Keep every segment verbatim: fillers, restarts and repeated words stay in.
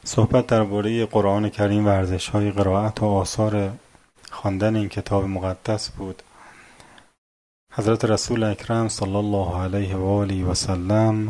صحبت درباره قرآن کریم، ورزش‌های قرائت و آثار خواندن این کتاب مقدس بود. حضرت رسول اکرم صلی الله علیه و آله و سلم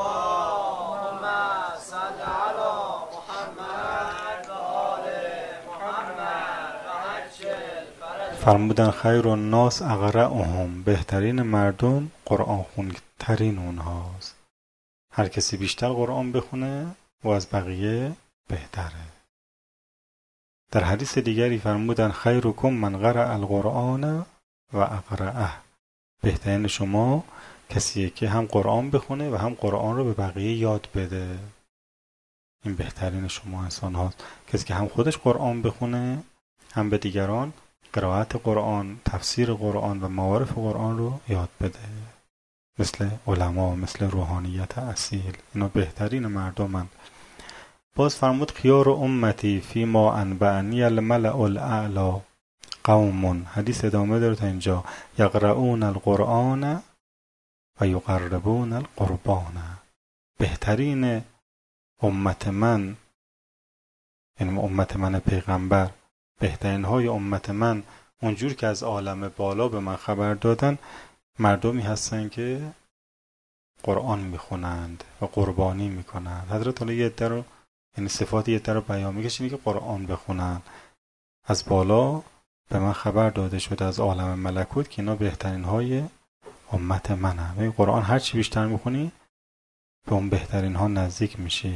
فرمودن خیر الناس اقرأهم، بهترین مردم قرآن خوندترین اونهاست. هر کسی بیشتر قرآن بخونه و از بقیه بهتره. در حدیث دیگری فرمودن خیرکم من قرأ القرآن و اقرأه، بهترین شما کسیه که هم قرآن بخونه و هم قرآن رو به بقیه یاد بده. این بهترین شما انسان هاست، کسی که هم خودش قرآن بخونه هم به دیگران قرائت قرآن، تفسیر قرآن و معارف قرآن رو یاد بده، مثل علما، مثل روحانیت اصیل. اینا بهترین مردمن. باز فرمود خیار امتی فی ما انبعنی الملأ الاعلی قوم، حدیث ادامه داره تا اینجا، یقرؤون القرآن و یقربون القربان. بهترین امت من، یعنی امت من پیغمبر، بهترین های امت من اونجور که از عالم بالا به من خبر دادن، مردمی هستن که قرآن میخونند و قربانی میکنند. حضرت علی یه عده رو، یعنی صفات یه عده رو بیان میکشینی که قرآن بخونن. از بالا به من خبر داده شده از عالم ملکوت که اینا بهترین های امت منه. و قرآن هر چی بیشتر میخونی به اون بهترین ها نزدیک میشی.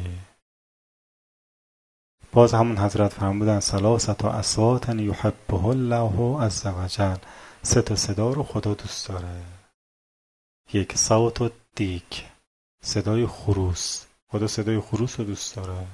باز همون حضرت فرمودن ثلاثت اصوات یحبه الله عز وجل، سه تا صدا رو خدا دوست داره. یک صوت و دیک، صدای خروس، خدا صدای خروس رو دوست داره.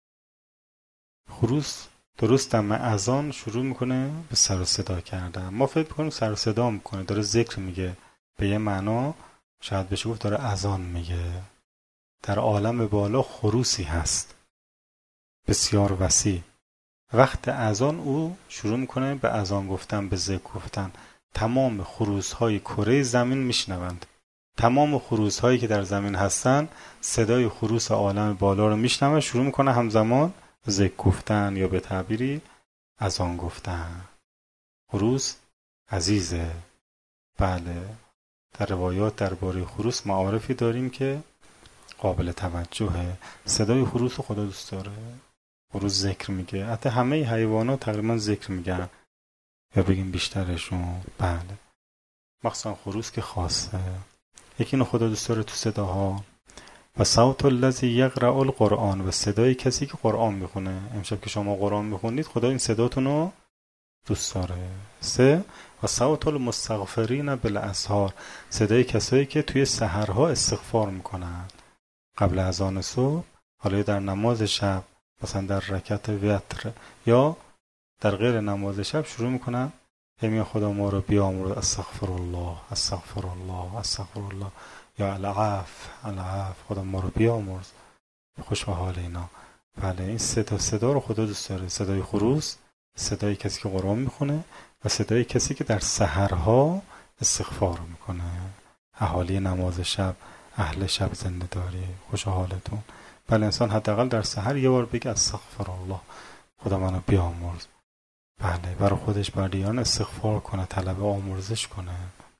خروس درست دم اذان شروع میکنه به سر و صدا کردن. ما فکر میکنیم سر و صدا میکنه، داره ذکر میگه، به یه معنا شاید بشه گفت داره اذان میگه. در عالم بالا خروسی هست بسیار وسیع. وقت اذان او شروع میکنه به اذان گفتن، به ذکر گفتن. تمام خروس های کره زمین میشنوند. تمام خروس هایی که در زمین هستن صدای خروس عالم بالا رو میشنوند، شروع میکنه همزمان ذکر گفتن یا به تعبیری اذان گفتن. خروس عزیزه. بله، در روایات درباره خروس معارفی داریم که قابل توجهه. صدای خروس رو خدا دوست داره. خروس ذکر میگه. حتی همه حیوانات تقریبا ذکر میگن، یا بگیم بیشترشون. بله، مخصوصا خروس که خاصه. یکی اینو خدا دوست داره تو صداها. و صوت الذی یقرأ القرآن، و صدای کسی که قرآن میخونه. امشب که شما قرآن میخونید خدا این صداتون رو دوست داره. سه، و صوت المستغفرین بالاسحار، صدای کسایی که توی سحرها استغفار میکنن قبل اذان صبح، حالا در نماز شب، مثلا در رکعت وتر یا در غیر نماز شب، شروع میکنن همین خدا ما رو بیامرز، استغفر الله استغفر الله استغفر الله، یا العفو العفو، خدا ما رو بیامرز، خوش به حال اینا. بله، این صدا صدا رو خدا دوست داره. صدای خروس، صدای کسی که قرآن میخونه، و صدای کسی که در سحرها استغفار میکنه. اهالی نماز شب، اهل شب زنده داری، خوش حالتون. بله، انسان حداقل در سحر یه بار بگه استغفر الله، خدا منو بیامرز. بله، برای خودش، بر دیگران استغفار کنه، طلب آمرزش کنه.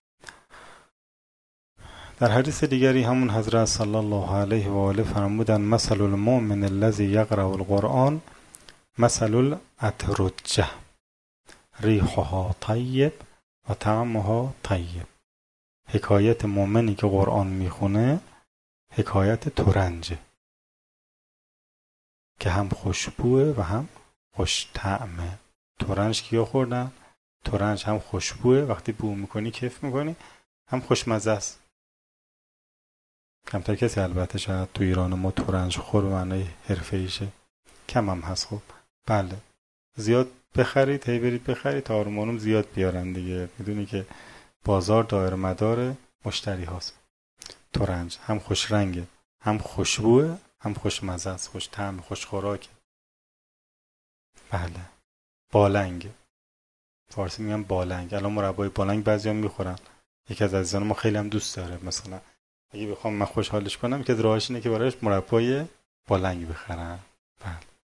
در حدیث دیگری همون حضرت صلی الله علیه و آله فرمودن مثل المؤمن الذی یقرأ القرآن مثل الاترجه ریحها طیب و طعمها طیب. حکایت مؤمنی که قرآن میخونه حکایت ترنجه که هم خوشبوه و هم خوش طعمه. ترنج کیا خوردن؟ ترنج هم خوشبوه، وقتی بو میکنی کیف میکنی، هم خوشمزه است. کمتر کسی البته شاید تو ایران ما ترنج خور به معنای حرفه‌ایشه، کم هم هست. خب بله، زیاد بخرید، هی برید بخرید تا آروم زیاد بیارن دیگه. میدونی که بازار دایر مدار مشتری هاست. ترنج هم خوش رنگه، هم خوشبوه، هم خوشمزه است، خوش طعم، خوش خوراکه. بله، بالنگ، فارسی میگن بالنگ. الان مربای بالنگ بعضیا میخورن. یکی از عزیزان ما خیلی هم دوست داره. مثلا اگه بخوام من خوشحالش کنم که راهش اینه که برایش مربای بالنگ بخرم. بله،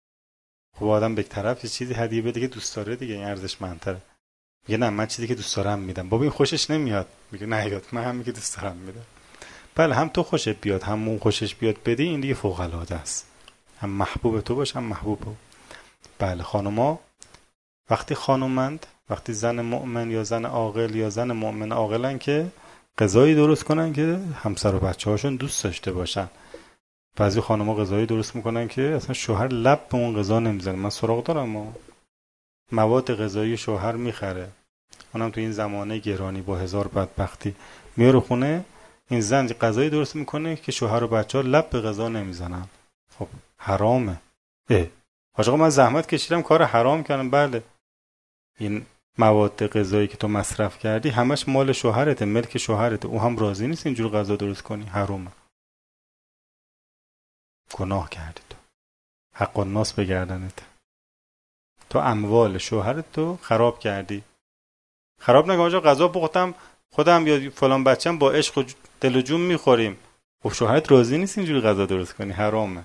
خب آدم به طرف یه چیزی هدیه بده که دوست داره دیگه، این ارزشمندتره. میگه نه من چیزی که دوست دارم میدم. بابا این خوشش نمیاد، میگه نه یاد من همین که دوست دارم میدم. بله هم تو خوشت بیاد هم اون خوشش بیاد بدی، این دیگه فوق العاده است. هم محبوب تو باشه هم محبوب او. بله خانوما وقتی خانومند، وقتی زن مؤمن یا زن عاقل یا زن مؤمن عاقلن که غذایی درست کنن که همسر و بچه‌هاشون دوست داشته باشن. بعضی خانوما غذایی درست میکنن که اصلا شوهر لب به اون غذا نمیزنه. من سراغ دارم و مواد غذایی شوهر میخره، اونم تو این زمانه گرانی با هزار بدبختی میاره خونه، این زن غذایی درست میکنه که شوهر و بچه‌ها لب به غذا نمیزنن. خب حرامه. اه آقا من زحمت کشیدم کار حرام کردم. بله این مواد غذایی که تو مصرف کردی همش مال شوهرته، ملک شوهرته، او هم راضی نیست اینجور غذا درست کنی، حرامه. گناه کردی تو، حق الناس به گردنت. تو اموال شوهرت تو خراب کردی. خراب نکن آقا غذا پختم خودم یا فلان بچه‌م با عشق و دل و جون میخوریم. خب شوهرت راضی نیست اینجوری غذا درست کنی، حرامه.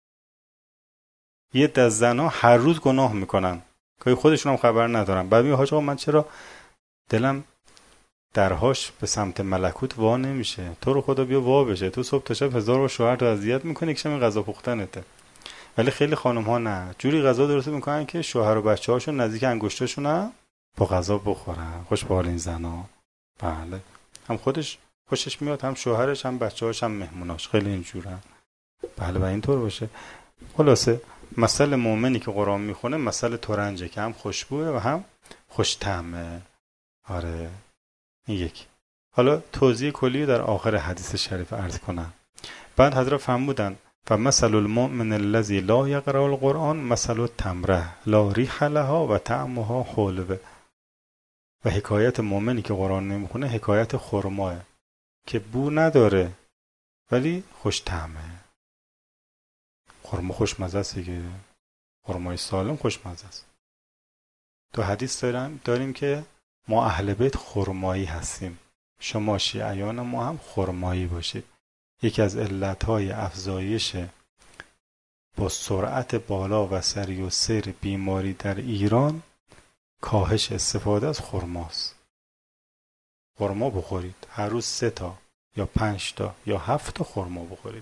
یه دست زنا هر روز گناه میکنن که خودشون هم خبر ندارن. بعد میگه آقا من چرا دلم درهاش به سمت ملکوت وا نمیشه؟ تو رو خدا بیا وا بشه. تو صبح تا شب هزار بار شوهر رو اذیت میکنی که شب غذا پختنته. ولی خیلی خانم ها نه، جوری غذا درست میکنن که شوهر و بچه‌هاشون نزدیک انگشتاشون هم با غذا بخورن. خوش به حال این زنا. بله هم خودش خوشش میاد، هم شوهرش، هم بچه‌هاش، هم مهموناش. خیلی اینجورن. بله و اینطور باشه. خلاصه مثل مؤمنی که قرآن میخونه مثل ترنجه که هم خوشبوه و هم خوش طعمه. آره این یکی. حالا توضیح کلی در آخر حدیث شریف عرض کنم. بعد حضرت فرمودن و مثل المؤمن الذی لا یقرأ القرآن مثل التمره لا ریح لها و طعمها حلو. و حکایت مؤمنی که قرآن نمیخونه حکایت خرماه که بو نداره ولی خوش طعمه. خرما خوشمزه است دیگه، خرمای سالم خوشمزه است. تو حدیث داریم داریم که ما اهل بیت خرمایی هستیم، شما شیعیان ما هم خرمایی باشید. یکی از علتهای افزایش با سرعت بالا و سری و سیر بیماری در ایران کاهش استفاده از خرماست. خرما بخورید، هر روز سه تا یا پنج تا یا هفت تا خرما بخورید.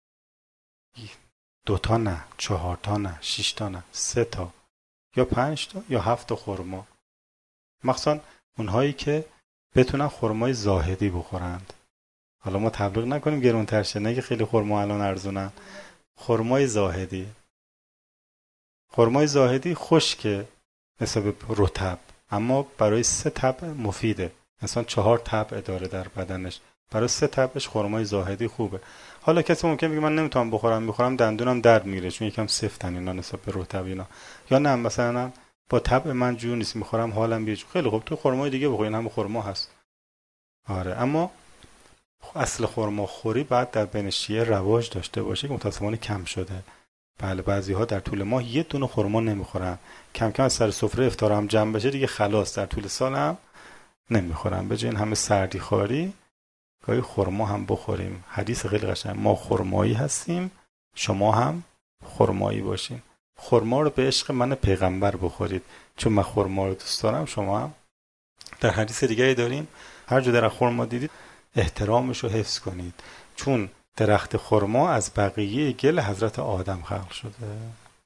دو تا نه، چهار تا نه، شش تا نه، سه تا یا پنج تا یا هفت تا خرما. مخصوصا اونهایی که بتونن خرمای زاهدی بخورند. حالا ما تبلیغ نکنیم گرونتر شه، نه که خیلی خرما الان ارزونن. خرمای زاهدی، خرمای زاهدی خشکه نسبت رطب، اما برای سه طبع مفیده. مثلا چهار طبع داره در بدنش، برای سه طبعش خرمای زاهدی خوبه. حالا کسی ممکن بگه من نمیتونم بخورم، میخورم دندونم درد میگیره چون یکم سفتن اینا نسبت به رطب اینا، یا نه مثلا با طبع من جور نیست میخورم حالم بیه. خیلی خوب تو خرمای دیگه بخور، این هم خرما هست. آره اما اصل خرما خوری بعد در بین شیعه رواج داشته باشه که متأسفانه کم شده. بله بعضی‌ها در طول ماه یه دونه خرما نمیخورن، کم کم از سر سفره افطار هم جمع بشه دیگه خلاص در طول سال هم نمیخورن. به جای این همه سردی خواری گاهی خرما هم بخوریم. حدیث خیلی قشنگ، ما خرمایی هستیم شما هم خرمایی باشین. خرما رو به عشق من پیغمبر بخورید چون من خرما رو دوست دارم شما هم. در حدیث دیگری داریم هر جا درخت خرما دیدید احترامش رو حفظ کنید چون درخت خرما از بقیه گل حضرت آدم خلق شده.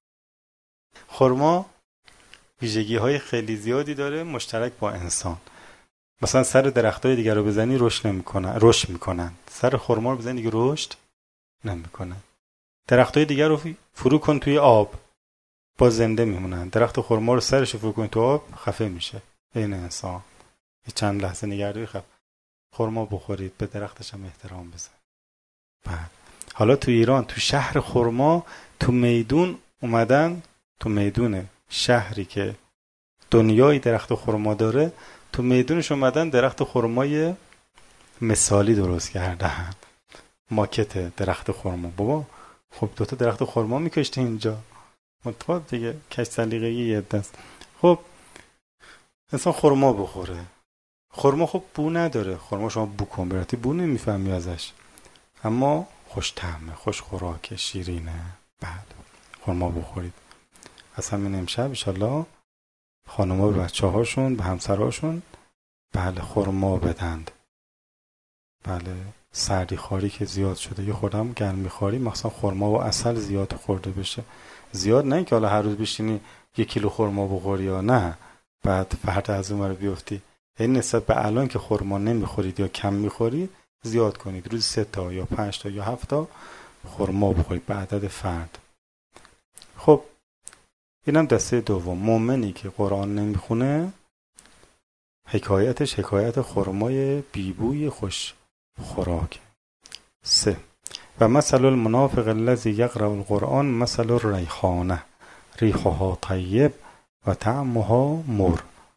خرما ویژگی های خیلی زیادی داره مشترک با انسان. مثلا سر درختای دیگر رو بزنی رشد نمیکنن، رشد میکنن. سر خرما رو بزنی دیگه رشد نمیکنن. درختای دیگر رو فرو کن توی آب با زنده میمونن. درخت خرما رو سرش فرو کن تو آب خفه میشه. این انسان یه چند لحظه نگهداری خب خرما بخورید، به درختش هم احترام بزن. بعد حالا تو ایران تو شهر خرما تو میدون اومدن، تو میدون شهری که دنیای درخت خرما داره تو میدونش اومدن درخت خرمای مثالی درست کردن، ماکت درخت خرما. بابا خب دوتا درخت خرما میکشته اینجا مطمئن دیگه کش سلیقه‌ای یه دست. خب انسان خرما بخوره. خرما خب بو نداره، خرما شما بو کن براتی بو نمیفهمی ازش، اما خوش طعمه، خوش خوراکه، شیرینه. بعد خرما بخورید. پس همین امشب انشالله خانم‌ها به بچه هاشون به همسراشون بله خرما بدند. بله سردی خواری که زیاد شده، یه خوردم گرمی خواری، مثلا خرما و عسل زیاد خورده بشه. زیاد نه که حالا هر روز بشینی یک کیلو خرما بخوری یا نه بعد فردا از اون رو بیفتی. این نسبت به الان که خرما نمیخورید یا کم میخورید زیاد کنید، روز سه تا یا پنج تا یا هفت تا خرما بخورید به عدد فرد. خب اینم دسته دوم. مؤمنی که قرآن نمیخونه حکایتش حکایت خرمای بیبوی خوش خوراک. سه و مثل المنافق الذی یقرأ القرآن مثل الریحانه ریحها طیب و طعمها مر.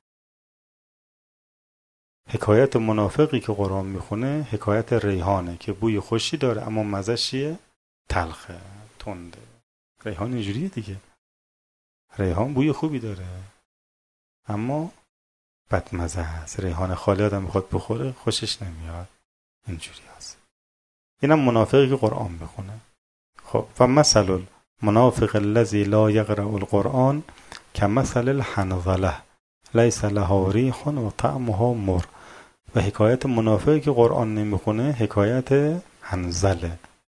حکایت منافقی که قرآن میخونه حکایت ریحانه که بوی خوشی داره اما مزه‌ش چیه؟ تلخه، تنده. ریحان اینجوریه دیگه، ریحان بوی خوبی داره اما بدمزه است. ریحان خالی آدم میخواد بخوره خوشش نمیاد، اینجوری هست. اینم منافقی که قرآن میخونه. خب و مثل المنافق الذی لا یقرأ القرآن کمثل الحنظله لیس لها ریح و طعمها مر. و حکایت منافقی که قرآن نمیخونه حکایت حنظله،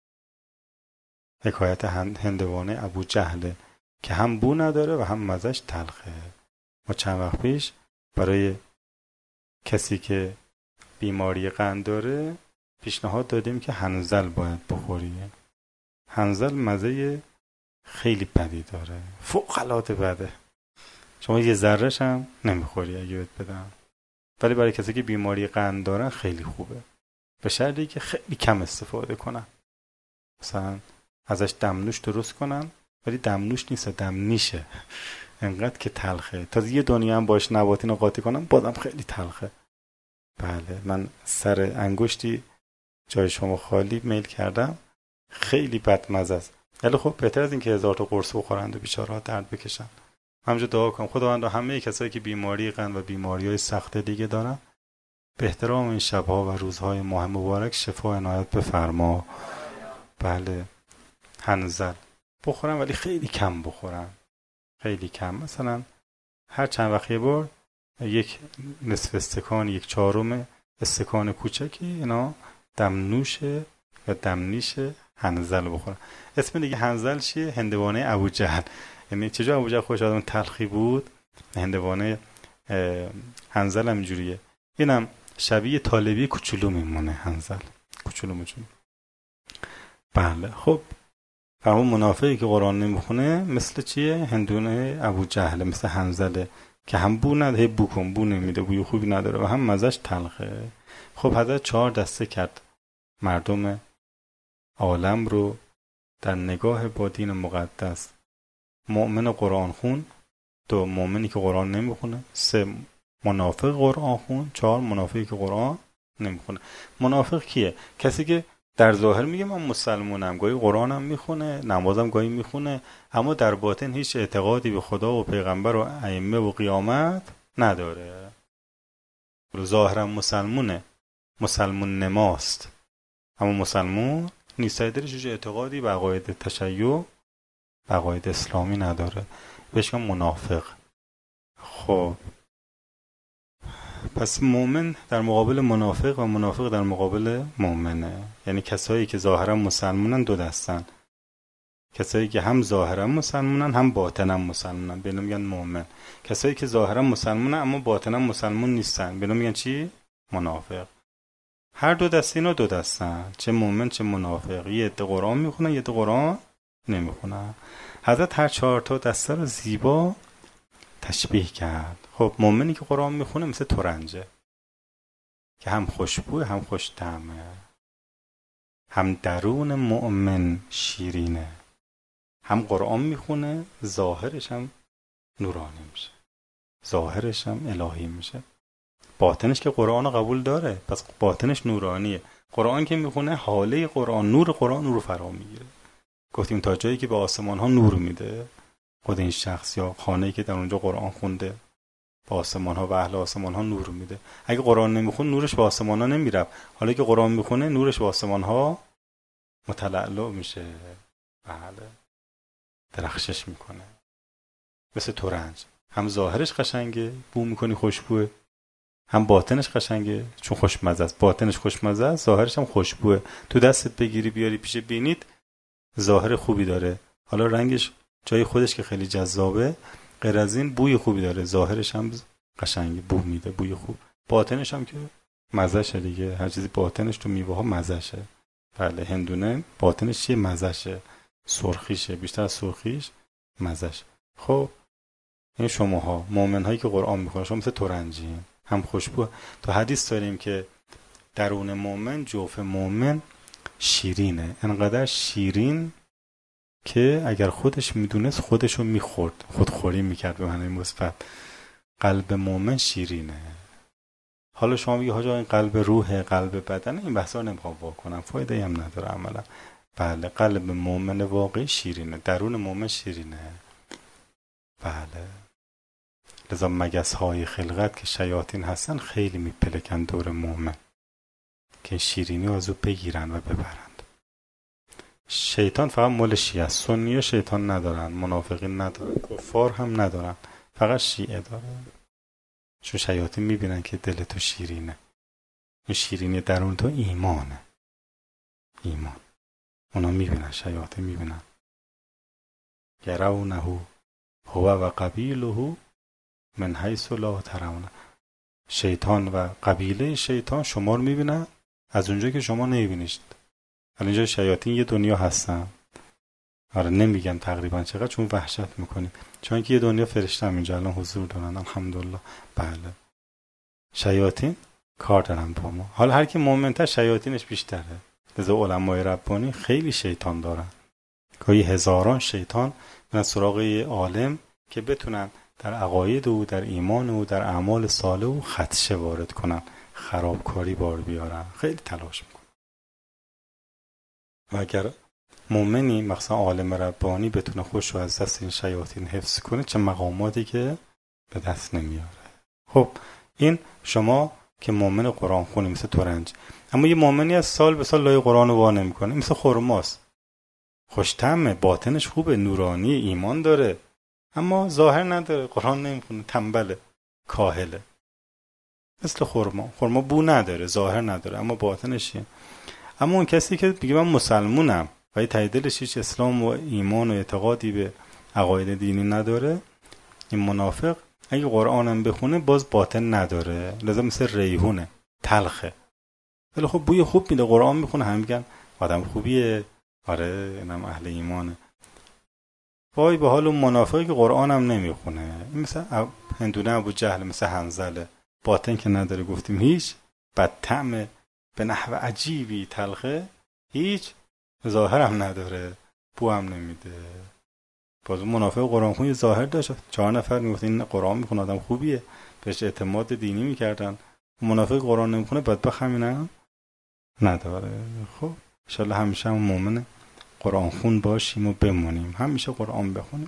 حکایت هندوانه ابو جهله که هم بو نداره و هم مزش تلخه. ما چند وقت پیش برای کسی که بیماری قند داره پیشنهاد دادیم که حنظل باید بخوری. حنظل مزه خیلی بدی داره، فوق العاده بده. شما یه ذره‌ش هم نمیخوری اگه بهت بدم، ولی برای کسی که بیماری قند دارن خیلی خوبه، به شرطی که خیلی کم استفاده کنن. مثلا ازش دمنوش درست کنن، ولی دمنوش نیست، دمنیشه. انقدر که تلخه، تا یه دنیا هم باش نباتین رو قاطی کنم بازم خیلی تلخه. بله من سر انگشتی جای شما خالی میل کردم، خیلی بدمزه است. ولی خب بهتر از این که هزار تا قرص بخورند و بیچاره‌ها درد بکشن. همونجا دعا کنم خداوند همه کسایی که بیماری قند و بیماری‌های سخت دیگه دارن به احترام این شب‌ها و روزهای ماه مبارک شفا عنایت بفرما. بله حنظل بخورن ولی خیلی کم بخورن، خیلی کم. مثلا هر چند وقت یه بار یک نصف استکان، یک چهارم استکان کوچکی اینا دمنوشه یا دمنیشه حنظل بخورن. اسم دیگه حنظل چیه؟ هندوانه ابوجهل. یعنی چجور ابوجهل خوش آدم تلخی بود، هندوانه حنظل هم اینجوریه. اینم شبیه طالبی کوچولو میمونه حنظل، کوچولو موچولو. بله خب فرمون منافقی که قرآن نمیخونه مثل چیه؟ هندونه ابوجهل، مثل حنظله که هم بو نداره، بو کن بو نمیده، بوی خوبی نداره و هم مزش تلخه. خب حضرت چهار دسته کرد مردم عالم رو در نگاه با دین مقدس. مؤمن قرآن خون، دو مؤمنی که قرآن نمیخونه، سه منافق قرآن خون، چهار منافقی که قرآن نمیخونه. منافق کیه؟ کسی که در ظاهر میگه من مسلمونم، گاهی قرآنم میخونه، نمازم گاهی میخونه، اما در باطن هیچ اعتقادی به خدا و پیغمبر و ائمه و قیامت نداره. ظاهرا مسلمونه، مسلمون نماست اما مسلمون نیست، درش هیچ اعتقادی به عقاید تشیع به عقاید اسلامی نداره، بهش میگن منافق. خب پس مؤمن در مقابل منافق و منافق در مقابل مؤمنه. یعنی کسایی که ظاهرا مسلمونن دو دستن، کسایی که هم ظاهرا مسلمونن هم باطنا مسلمونن به اینا میگن مؤمن. کسایی که ظاهرا مسلمونن اما باطنا مسلمون نیستن به اینا میگن چی؟ منافق. هر دو دسته اینا دو دستن، چه مؤمن چه منافق. یه عده قرآن میخونن یه عده قرآن نمیخونن. حضرت هر چهار تا دسته رو زیبا تشبیه کرد. خب مؤمنی که قرآن میخونه مثل ترنجه که هم خوشبوه هم خوش طعمه، هم درون مؤمن شیرینه، هم قرآن میخونه ظاهرش هم نورانی میشه، ظاهرش هم الهی میشه، باطنش که قرآن قبول داره پس باطنش نورانیه. قرآن که میخونه حاله قرآن، نور قرآن نور فرا میگیره. گفتیم تا جایی که به آسمان ها نور میده خود این شخص یا خانه‌ای که در اونجا قرآن خونده به آسمان ها و اهل آسمان ها نور میده. اگه قرآن نمیخون نورش به آسمان ها نمیره، حالا که قرآن میخونه نورش به آسمان ها متلألؤ میشه، بله درخشش میکنه. مثل ترنج، هم ظاهرش قشنگه بو میکنی خوشبوه، هم باطنش قشنگه چون خوشمزه است. باطنش خوشمزه است، ظاهرش هم خوشبوه. تو دستت بگیری بیاری پیش بینید ظاهر خوبی داره، حالا رنگش جای خودش که خیلی جذابه، غیر از این بوی خوبی داره، ظاهرش هم قشنگه، بو میده، بوی خوب. باطنش هم که مزهشه دیگه، هر چیزی باطنش تو میوه ها مزهشه. بله هندونه باطنش چیه؟ مزهشه، سرخیشه، بیشتر از سرخیش مزهشه. خب این شماها مؤمن هایی که قرآن میخونن شما مثل ترنجین، هم خوشبو. تو حدیث داریم که درون مؤمن، جوف مؤمن شیرینه، انقدر شیرین که اگر خودش میدونست خودشو میخورد، خودخوری میکرد به معنی مثبت. قلب مؤمن شیرینه. حالا شما میگه حاجا این قلب روح، قلب بدن، این بحثا رو نمیخوام واکنم، فایده ای هم نداره عملا. بله قلب مؤمن واقعی شیرینه، درون مؤمن شیرینه. بله لذا مگس های خلقت که شیاطین هستن خیلی میپلکن دور مؤمن که شیرینی از او بگیرن و ببرند. شیطان فقط مال شیعه است، سنی شیطان ندارن، منافقین ندارن، کفار هم ندارن، فقط شیعه دارن. چون شیاطین میبینن که دل تو شیرینه، این شیرینی درون تو ایمانه، ایمان. اونا میبینن، شیاطین میبینن. یرونه هو و قبیله من حیث لا ترونه. شیطان و قبیله شیطان شما رو میبینن از اونجا که شما نمیبینید. اینجا شیاطین یه دنیا هستن، آره نمیگم تقریبا چقدر چون وحشت میکنیم، چون که یه دنیا فرشته هم اینجا الان حضور دارن الحمدلله. بله شیاطین کار دارن با ما. حالا هر کی مومن‌تر شیاطینش بیشتره. لذا علمای ربانی خیلی شیطان دارن، گاهی هزاران شیطان من سراغ یه عالم که بتونن در عقاید او، در ایمان او، در اعمال صالح او خدشه وارد کنن، خرابکاری بار بیارن، خیلی تلاش میکنن. و اگر مومنی مثلا عالم ربانی بتونه خوش رو از دست این شیاطین حفظ کنه، چه مقاماتی که به دست نمیاره. خب این شما که مومن قرآن خونی مثل ترنج. اما یه مومنی از سال به سال لای قرآن رو وا نمیکنه، مثل خرماست، خوش‌طعمه، باطنش خوبه، نورانی، ایمان داره، اما ظاهر نداره، قرآن نمیخونه، تنبله، کاهله. مثل خرما، خرما بو نداره، ظاهر نداره، اما باطنشه. اما اون کسی که میگه من مسلمونم و ته دلش هیچ اسلام و ایمان و اعتقادی به عقاید دینی نداره، این منافق اگه قرآنم بخونه باز باطن نداره، لذا مثل ریحونه، تلخه، ولی خب بوی خوب میده. قرآن میخونه هم میگن آدم خوبیه، آره اینم اهل ایمانه. وای به حال اون منافقی که قرآنم نمیخونه، مثل هندونه ابو جهل، مثل حنظله، باطن که نداره، گفتیم هیچ، بدطعمه، به نحو عجیبی تلخه، هیچ ظاهر هم نداره، بو هم نمیده. باز اون منافق قرآن خونی ظاهر داشت، چهار نفر میگفت این قرآن میخونه آدم خوبیه، بهش اعتماد دینی میکردن. منافق قرآن نمیخونه بدبخت همینه نداره. خب انشالله همیشه هم مومن قرآن خون باشیم و بمونیم، همیشه قرآن بخونیم.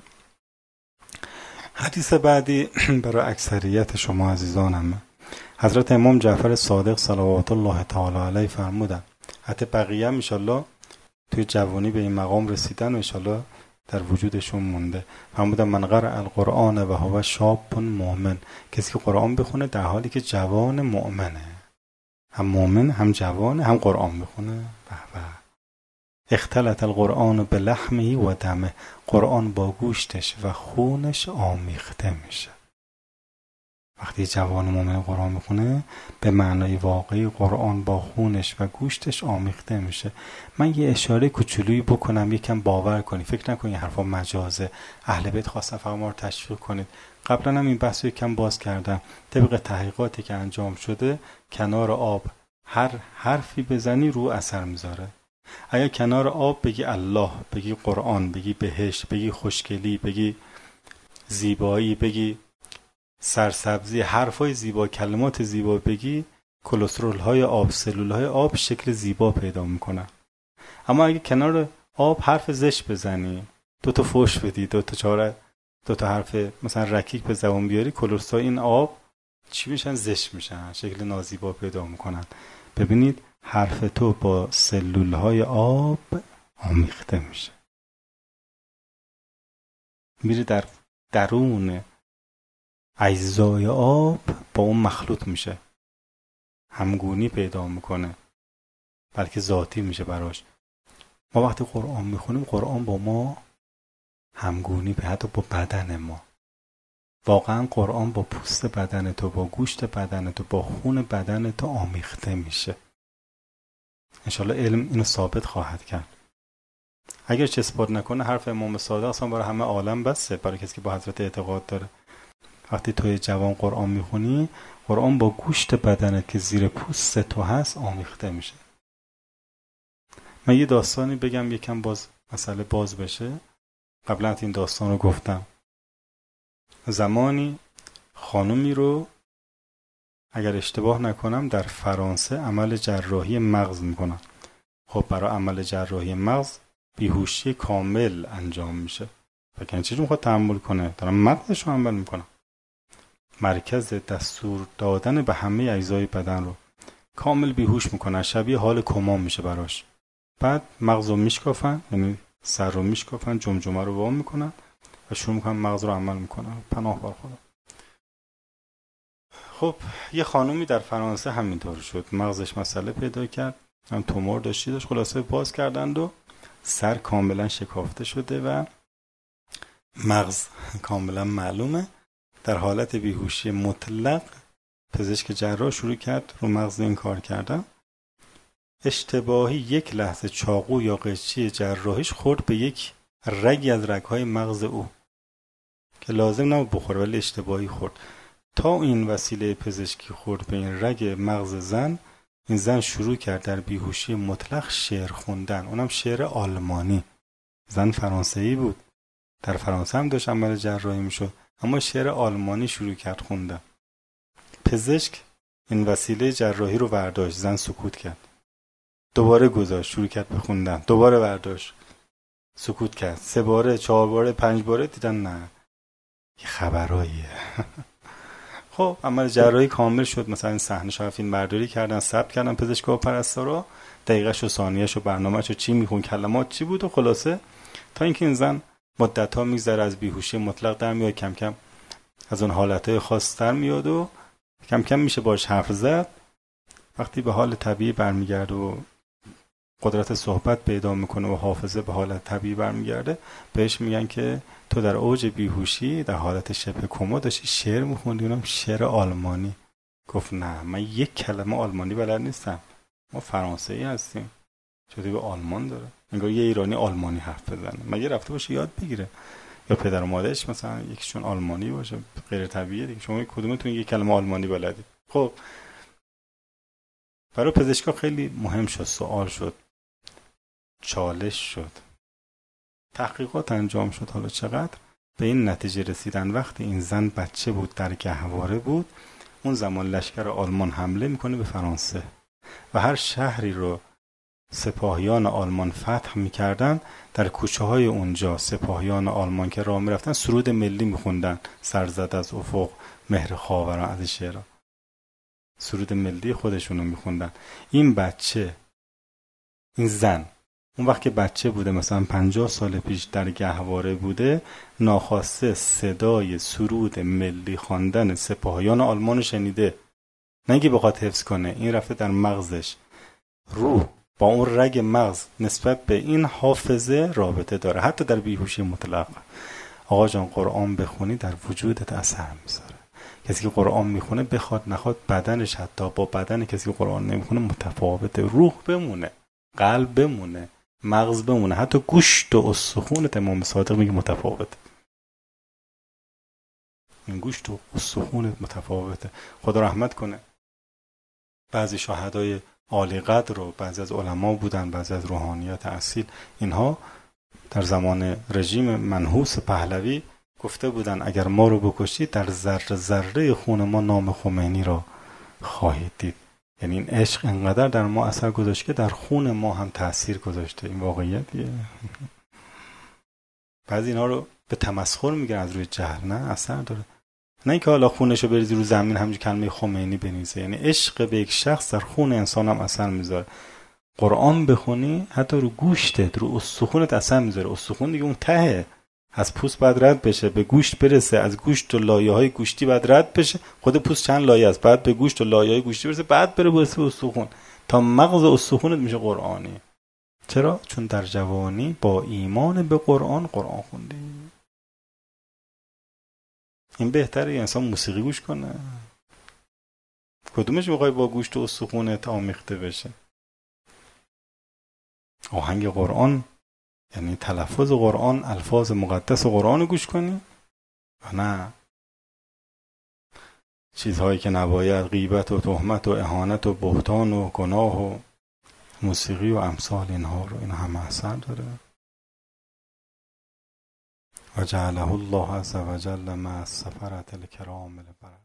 حدیث بعدی برای اکثریت شما عزیزانم، حضرت امام جعفر صادق صلوات الله تعالی علیه فرمودن، حتی بقیه هم انشالله توی جوانی به این مقام رسیدن و انشالله در وجودشون مونده. فرمودن من قرأ القرآن و هو شاب مؤمن، کسی که قرآن بخونه در حالی که جوان مؤمنه، هم مؤمن هم جوان هم قرآن بخونه. به به. اختلط القرآن بلحمه و دمه، قرآن با گوشتش و خونش آمیخته میشه. وقتی جوان مؤمن قرآن میخونه به معنای واقعی قرآن با خونش و گوشتش آمیخته میشه. من یه اشاره کوچولویی بکنم، یکم باور کنی، فکر نکنی این حرفا مجازه، اهل بیت خواستن فقط ما رو تشویق کنید. قبلا هم این بحث رو یکم باز کردم. طبق تحقیقاتی که انجام شده کنار آب هر حرفی بزنی رو اثر میذاره. اگر کنار آب بگی الله، بگی قرآن، بگی بهشت، بگی خوشگلی، بگی زیبایی، بگی سرسبزی، حرفای زیبا، کلمات زیبا بگی، کلسترول های آب، سلول های آب شکل زیبا پیدا میکنن. اما اگه کنار آب حرف زشت بزنی، دو تا فوش بدی، دو تا چهار دو تا حرف مثلا رکیک به زبان بیاری، کلسترول این آب چی میشن؟ زشت میشن، شکل نازیبا پیدا میکنن. ببینید حرف تو با سلول های آب آمیخته میشه، میری در درون اجزای آب با اون مخلوط میشه، همگونی پیدا میکنه، بلکه ذاتی میشه براش. ما وقتی قرآن میخونیم، قرآن با ما همگونی به حتی با بدن ما. واقعا قرآن با پوست بدن تو، با گوشت بدن تو، با خون بدن تو آمیخته میشه. انشالله علم اینو ثابت خواهد کرد. اگر چه اثبات نکنه حرف امام صادق اصلا برای همه عالم بسه، برای کسی که با حضرت اعتقاد داره. وقتی توی جوان قرآن میخونی، قرآن با گوشت بدنت که زیر پوست تو هست آمیخته میشه. من یه داستانی بگم یکم باز مسئله باز بشه. قبلا این داستان رو گفتم. زمانی خانومی رو اگر اشتباه نکنم در فرانسه عمل جراحی مغز میکنن. خب برای عمل جراحی مغز بیهوشی کامل انجام میشه. فکر چیزی میخواد تحمل کنه؟ دارن مغزش رو عمل میکنن. مرکز دستور دادن به همه اجزای بدن رو کامل بیهوش میکنن، شبیه حال کما میشه براش. بعد مغز رو میشکافن، یعنی سر رو میشکافن، جمجمه رو وام میکنن و شروع میکنن مغز رو عمل میکنن. پناه بر خدا. خب یه خانومی در فرانسه همینطور شد، مغزش مسئله پیدا کرد، هم تومور داشتی داشت، خلاصه باز کردند و سر کاملا شکافته شده و مغز کاملا معلومه. در حالت بیهوشی مطلق پزشک جراح شروع کرد رو مغز این کار کردن. اشتباهی یک لحظه چاقو یا قیچی جراحیش خورد به یک رگی از رگ‌های مغز او که لازم نبود بخوره، ولی اشتباهی خورد. تا این وسیله پزشکی خورد به این رگ مغز زن، این زن شروع کرد در بیهوشی مطلق شعر خوندن، اونم شعر آلمانی. زن فرانسوی بود، در فرانسه هم داشت عمل جراحی میشد، اما شعر آلمانی شروع کرد خوندن. پزشک این وسیله جراحی رو برداشت، زن سکوت کرد. دوباره گذاشت، شروع کرد به خوندن، دوباره برداشت، سکوت کرد. سه باره، چهار باره، پنج باره، دیدن نه یه خبراییه. خب عمل جراحی کامل شد. مثلا این صحنه شو فیلم برداری کردن، ثبت کردن پزشکا و پرستارا، دقیقش و ثانیه‌ش و برنامه‌شو چی میخون، کلمات چی بود و خلاصه تا اینکه این زن مدت‌ها میگذره از بیهوشی مطلق در میاد، کم کم از اون حالتهای خاص در میاد و کم کم میشه باش حرف زد. وقتی به حال طبیعی برمیگرده و قدرت صحبت پیدا میکنه و حافظه به حالت طبیعی برمیگرده، بهش میگن که تو در اوج بیهوشی در حالت شبه کما داشتی شعر میخوندی، اونم شعر آلمانی. گفت نه من یک کلمه آلمانی بلد نیستم، ما فرانسوی هستیم، چطوری به آلمان داره؟ انگار یه ایرانی آلمانی حرف بزنه، مگه رفته باشه یاد بگیره؟ یا پدر و مادرش مثلا یکیشون آلمانی باشه، غیر طبیعیه دیگه. شما کدومتون یک کلمه آلمانی بلدید؟ خب برای پزشکا خیلی مهم شد، سوال شد، چالش شد، تحقیقات انجام شد. حالا چقدر به این نتیجه رسیدن وقتی این زن بچه بود، در گهواره بود، اون زمان لشکر آلمان حمله میکنه به فرانسه و هر شهری رو سپاهیان آلمان فتح میکردن، در کوچه های اونجا سپاهیان آلمان که راه میرفتن سرود ملی میخوندن، سرزد از افق مهر خاوران، از این شعرها سرود ملی خودشونو میخوندن. این بچه، این زن اون وقت که بچه بوده، مثلا پنجاه سال پیش در گهواره بوده، ناخواسته صدای سرود ملی خواندن سپاهیان آلمان شنیده. نه اینکه بخواد حفظ کنه، این رفته در مغزش. روح با اون رگ مغز نسبت به این حافظه رابطه داره، حتی در بیهوشی مطلق. آقا جان قرآن بخونی در وجودت اثر میذاره. کسی که قرآن میخونه بخواد نخواد بدنش حتی با بدن کسی که قرآن نمیخونه متفاوته. روح بمونه، قلب بمونه، مغز بمونه، حتی گوشت و استخونت امام صادق میگه متفاوته. این گوشت و استخونت متفاوته. خدا رحمت کنه بعضی شهدای عالی قدر رو، بعضی از علما بودن، بعضی از روحانیت اصیل، اینها در زمان رژیم منحوس پهلوی گفته بودن اگر ما رو بکشید در ذره ذره خون ما نام خمینی را خواهید دید. یعنی این عشق انقدر در ما اثر گذاشته که در خون ما هم تأثیر گذاشته. این واقعیتیه. بعضی اینا رو به تمسخر میگن از روی جهل، نه اثر داره. نه اینکه حالا خونشو بریزی رو زمین همینجوری کلمه خمینی بنویسه. یعنی عشق به یک شخص در خون انسان هم اثر میذاره. قرآن بخونی حتی رو گوشتت، رو استخونت اثر میذاره. استخون دیگه اون ته از پوست باید رد بشه، به گوشت برسه، از گوشت و لایه های گوشتی باید رد بشه. خود پوست چند لایه است، بعد به گوشت و لایه های گوشتی برسه، بعد بره برسه به استخون، تا مغز استخونت میشه قرآنی. چرا؟ چون در جوانی با ایمان به قرآن قرآن خوندی. این بهتره یه انسان موسیقی گوش کنه؟ کدومش میخوای با گوشت و استخونت آمیخته بشه؟ آهنگ قرآن یعنی تلفظ قرآن، الفاظ مقدس قرآن رو گوش کنی؟ نه چیزهایی که نباید، غیبت و تهمت و اهانت و بهتان و گناه و موسیقی و امثال اینها رو، این همه اثر داره. و جعله الله عز وجل مع السفرة الكرام البررة.